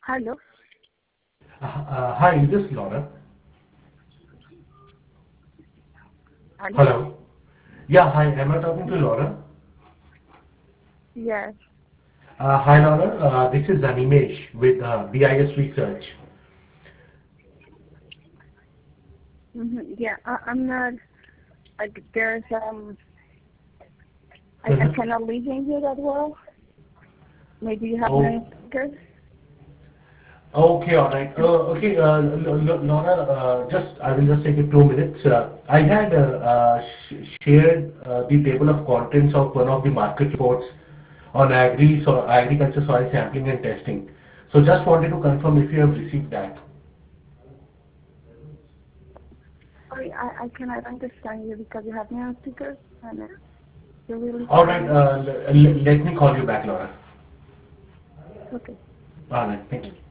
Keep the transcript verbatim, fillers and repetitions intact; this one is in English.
Hello. Uh, uh, hi, is this Laura? Hello. Hello. Yeah, hi. Am I talking to Laura? Yes. Uh, hi, Laura. Uh, this is Animesh with uh, B I S Research. Mm-hmm. Yeah. I, I'm not. Like, there's um. I, I Mhm. cannot listen to that well. Maybe you have Oh, my speakers. okay, all right. Uh, okay, uh, L- L- Laura, uh, just I will just take a two minutes. Uh, I had uh, uh, sh shared uh, the table of contents of one of the market reports on agri so agriculture soil sampling and testing. So just wanted to confirm if you have received that. Sorry, I, I cannot understand you because you have me on speakers and uh, you're really All right, quiet. uh, l- l- let me call you back, Laura. Okay. All right, thank you. Thank you.